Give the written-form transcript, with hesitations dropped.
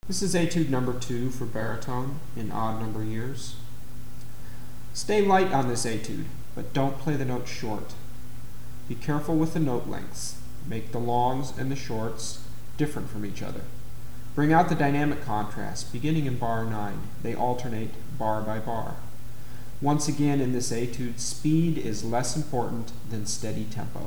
This is Etude number 2 for baritone in odd number years. Stay light on this etude, but don't play the notes short. Be careful with the note lengths. Make the longs and the shorts different from each other. Bring out the dynamic contrast, beginning in bar 9. They alternate bar by bar. Once again in this etude, speed is less important than steady tempo.